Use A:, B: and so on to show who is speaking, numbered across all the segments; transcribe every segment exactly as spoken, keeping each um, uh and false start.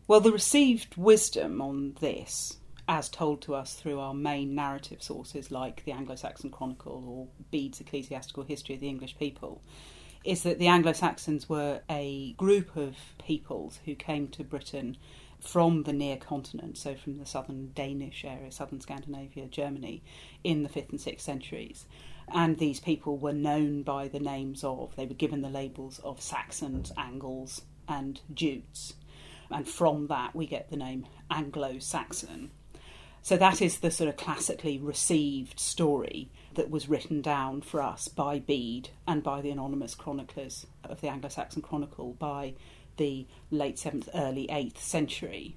A: Well, the received wisdom on this, as told to us through our main narrative sources like the Anglo-Saxon Chronicle or Bede's Ecclesiastical History of the English People, is that the Anglo-Saxons were a group of peoples who came to Britain from the near continent, so from the southern Danish area, southern Scandinavia, Germany, in the fifth and sixth centuries. And these people were known by the names of, they were given the labels of Saxons, Angles and Jutes. And from that we get the name Anglo-Saxon. So that is the sort of classically received story that was written down for us by Bede and by the anonymous chroniclers of the Anglo-Saxon Chronicle by the late seventh, early eighth century.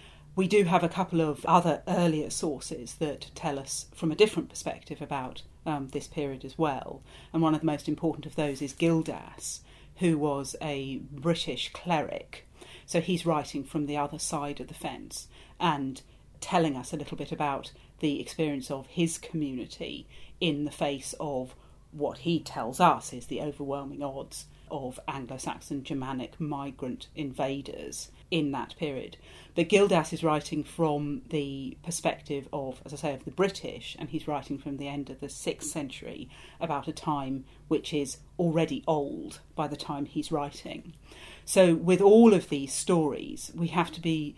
A: We do have a couple of other earlier sources that tell us from a different perspective about um, this period as well. And one of the most important of those is Gildas, who was a British cleric. So he's writing from the other side of the fence and telling us a little bit about the experience of his community in the face of what he tells us is the overwhelming odds of Anglo-Saxon Germanic migrant invaders in that period. But Gildas is writing from the perspective of, as I say, of the British, and he's writing from the end of the sixth century about a time which is already old by the time he's writing. So with all of these stories, we have to be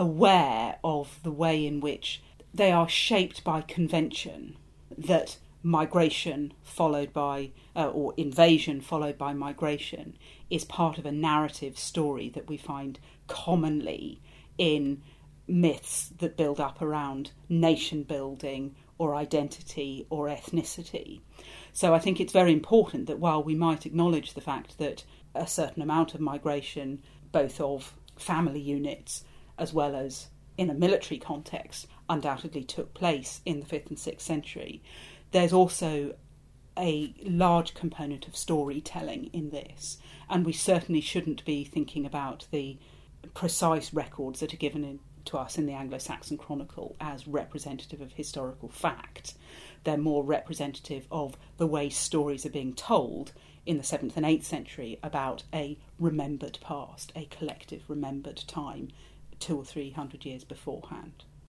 A: aware of the way in which they are shaped by convention, that migration followed by, uh, or invasion followed by migration is part of a narrative story that we find commonly in myths that build up around nation building or identity or ethnicity. So I think it's very important that while we might acknowledge the fact that a certain amount of migration, both of family units as well as in a military context, undoubtedly took place in the fifth and sixth century, there's also a large component of storytelling in this, and we certainly shouldn't be thinking about the precise records that are given in, to us in the Anglo-Saxon Chronicle as representative of historical fact. They're more representative of the way stories are being told in the seventh and eighth century about a remembered past, a collective remembered time two or three hundred years beforehand.